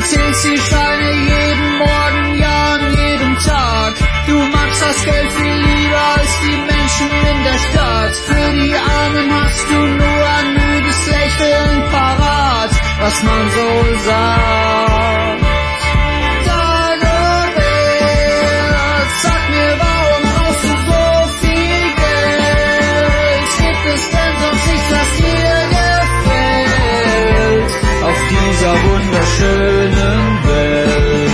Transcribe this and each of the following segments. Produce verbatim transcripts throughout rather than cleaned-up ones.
zählst die Scheine jeden Morgen, ja an jedem Tag. Du magst das Geld viel lieber als die Menschen in der Stadt. Für die Armen hast du nur ein müdes Lächeln parat, was man so sagt. Dagobert, sag mir, warum brauchst du so viel Geld? Gibt es denn sonst nichts, was dir gefällt auf dieser wunderschönen Welt?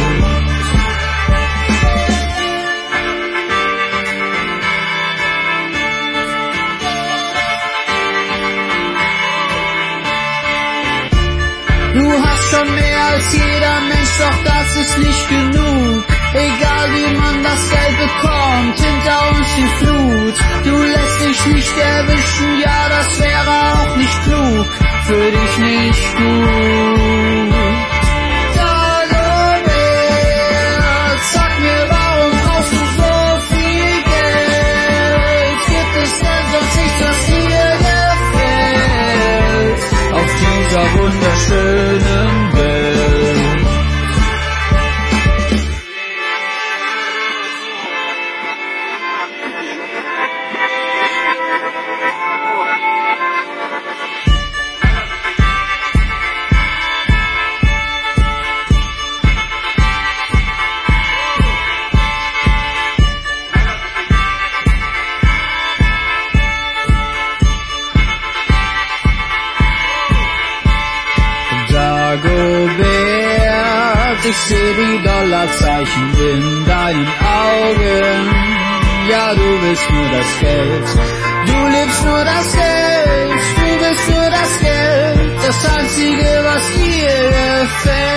Du hast schon mehr als jeder Mensch, doch das ist nicht genug. Egal wie man das Geld bekommt, hinter uns die Flut. Du lässt dich nicht erwischen, ja das wäre auch nicht klug, für dich nicht gut. Dagobert, sag mir, warum brauchst du so viel Geld? Gibt es denn sonst nichts, was dir gefällt auf dieser wunderschönen Welt? Dagobert, ich seh die Dollarzeichen in deinen Augen. Ja, du willst nur das Geld, du liebst nur das Geld, du willst nur das Geld, das Einzige, was dir gefällt.